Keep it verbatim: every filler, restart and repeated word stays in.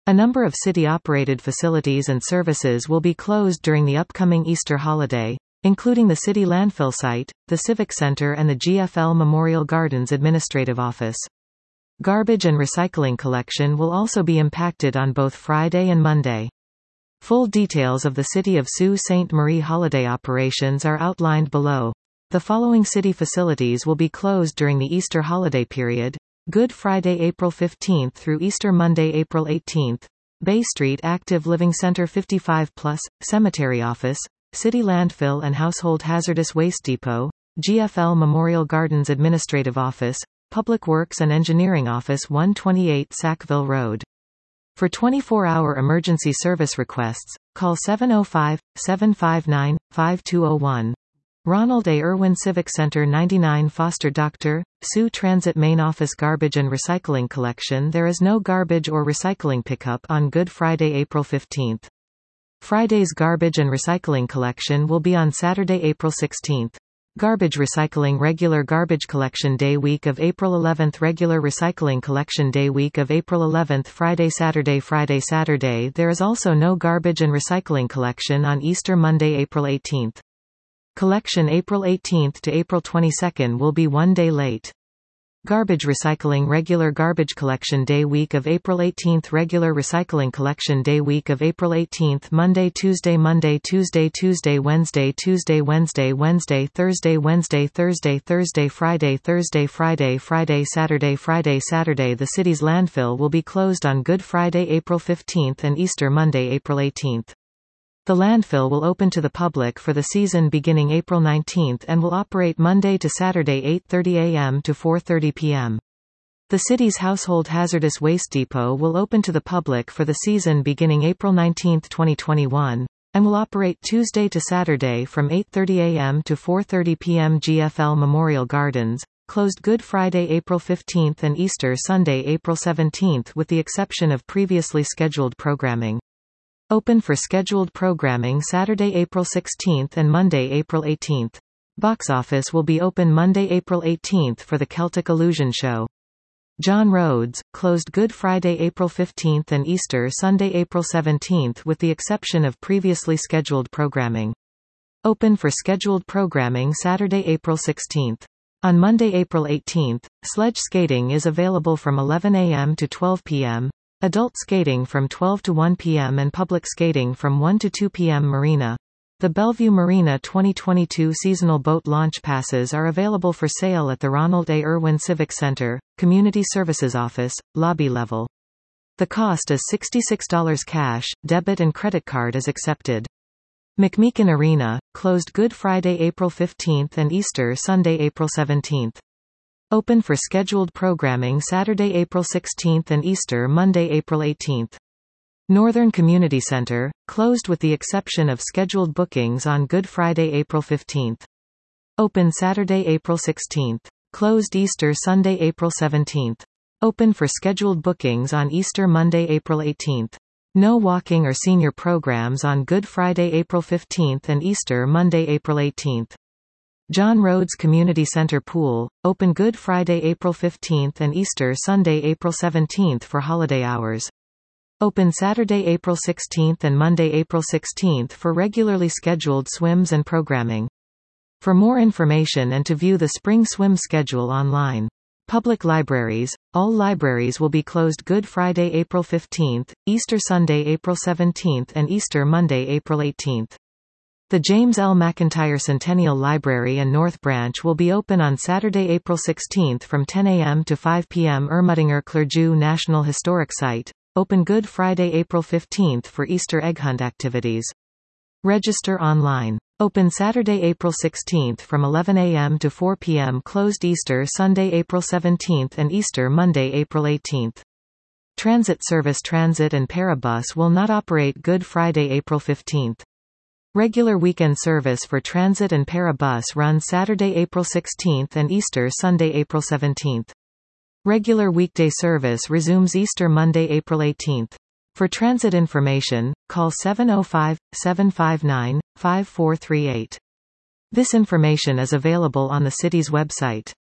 A number of city-operated facilities and services will be closed during the upcoming Easter holiday, including the city landfill site, the Civic Center and the G F L Memorial Gardens Administrative Office. Garbage and recycling collection will also be impacted on both Friday and Monday. Full details of the City of Sault Ste. Marie holiday operations are outlined below. The following city facilities will be closed during the Easter holiday period: Good Friday April fifteenth through Easter Monday April eighteenth. Bay Street Active Living Center fifty-five plus, Cemetery Office, City Landfill and Household Hazardous Waste Depot, G F L Memorial Gardens Administrative Office, Public Works and Engineering Office one twenty-eight Sackville Road. For twenty-four hour emergency service requests, call seven oh five, seven five nine, five two oh one. Ronald A. Irwin Civic Center ninety-nine Foster Doctor, Sault Transit Main Office. Garbage and recycling collection. There is no garbage or recycling pickup on Good Friday April fifteenth. Friday's garbage and recycling collection will be on Saturday April sixteenth. Garbage recycling. Regular garbage collection day week of April eleventh. Regular recycling collection day week of April eleventh. Friday Saturday Friday Saturday. There is also no garbage and recycling collection on Easter Monday April eighteenth. Collection April eighteenth to April twenty-second will be one day late. Garbage recycling. Regular garbage collection day week of April eighteenth. Regular recycling collection day week of April eighteenth. Monday Tuesday Monday Tuesday Tuesday Wednesday Tuesday Wednesday Wednesday Thursday Wednesday Thursday Thursday Friday Thursday Friday Friday Saturday Friday Saturday. The city's landfill will be closed on Good Friday April fifteenth and Easter Monday April eighteenth. The landfill will open to the public for the season beginning April nineteenth and will operate Monday to Saturday eight thirty a m to four thirty p m The city's Household Hazardous Waste Depot will open to the public for the season beginning April nineteenth twenty twenty-one, and will operate Tuesday to Saturday from eight thirty a m to four thirty p m G F L Memorial Gardens, closed Good Friday April fifteenth and Easter Sunday April seventeenth with the exception of previously scheduled programming. Open for scheduled programming Saturday April sixteenth and Monday April eighteenth. Box office will be open Monday April eighteenth for the Celtic Illusion Show. John Rhodes, closed Good Friday April fifteenth and Easter Sunday April seventeenth with the exception of previously scheduled programming. Open for scheduled programming Saturday April sixteenth. On Monday April eighteenth, sledge skating is available from eleven a m to twelve p m, adult skating from twelve to one p m and public skating from one to two p m Marina. The Bellevue Marina twenty twenty-two seasonal boat launch passes are available for sale at the Ronald A. Irwin Civic Center, Community Services Office, lobby level. The cost is sixty-six dollars cash, debit and credit card is accepted. McMeekin Arena, closed Good Friday April fifteenth and Easter Sunday April seventeenth. Open for scheduled programming Saturday April sixteenth and Easter Monday April eighteenth. Northern Community Center, closed with the exception of scheduled bookings on Good Friday April fifteenth. Open Saturday April sixteenth. Closed Easter Sunday April seventeenth. Open for scheduled bookings on Easter Monday April eighteenth. No walking or senior programs on Good Friday April fifteenth and Easter Monday April eighteenth. John Rhodes Community Center Pool, open Good Friday April fifteenth and Easter Sunday April seventeenth for holiday hours. Open Saturday April sixteenth and Monday April sixteenth for regularly scheduled swims and programming. For more information and to view the spring swim schedule online. Public libraries, all libraries will be closed Good Friday April fifteenth, Easter Sunday April seventeenth and Easter Monday April eighteenth. The James L. McIntyre Centennial Library and North Branch will be open on Saturday April sixteenth from ten a m to five p m Ermutinger Clergeau National Historic Site, open Good Friday April fifteenth for Easter egg hunt activities. Register online. Open Saturday April sixteenth from eleven a m to four p m Closed Easter Sunday April seventeenth and Easter Monday April eighteenth. Transit service. Transit and Parabus will not operate Good Friday April fifteenth. Regular weekend service for Transit and Parabus runs Saturday April sixteenth and Easter Sunday April seventeenth. Regular weekday service resumes Easter Monday April eighteenth. For transit information, call seven oh five, seven five nine, five four three eight. This information is available on the city's website.